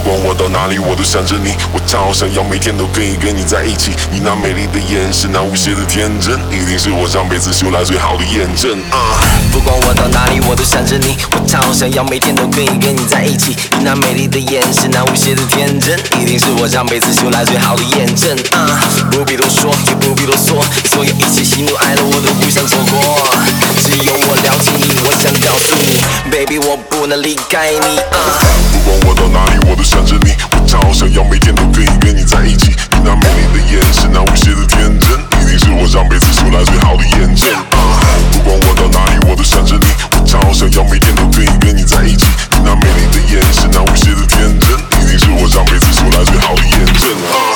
管我到哪里，我都想着你，我超想要每天都可以跟你在一起。你那美丽的眼神，那无邪的天真，一定是我上辈子修来最好的验证。 不管我到哪里，我都想着你，我超想要每天都可以跟你在一起。你那美丽的眼神，那无邪的天真，一定是我上辈子修来最好的验证。不必多说，也不必啰嗦，所有一切喜怒哀乐我都不想错过。只有我了解你，我想告诉你 ，baby 我不能离开你。 不管我到哪里，我都想着你，我超想要每天都可以跟你在一起。你那美丽的眼神，那无邪的天真，一定是我上辈子修来最好的验证。不管我到哪里，我都想着你，我超想要每天都可以跟你在一起。你那美丽的眼神，那无邪的天真，一定是我上辈子修来最好的验证。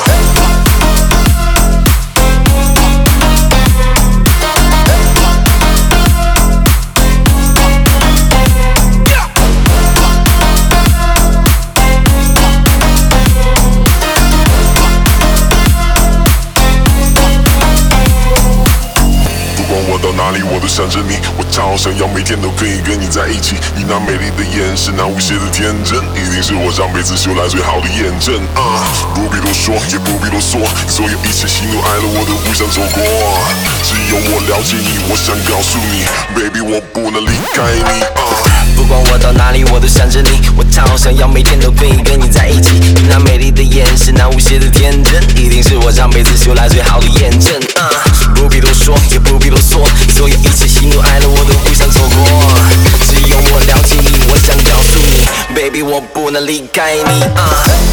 我到哪里，我都想着你，我超想要每天都可以跟你在一起。你那美丽的眼神，那无邪的天真，一定是我上辈子修来最好的验证。不必多说，也不必啰嗦，所有一切喜怒哀乐我都不想错过。只有我了解你，我想告诉你 ，baby 我不能离开你。 不管我到哪里，我都想着你，我超想要每天都可以跟你在一起。你那美丽的眼神，那无邪的天真，一定是我上辈子修来最好的验证。不必多说，也不必啰嗦，所有一切喜怒哀乐我都不想错过。只有我了解你，我想告诉你 ，baby 我不能离开你。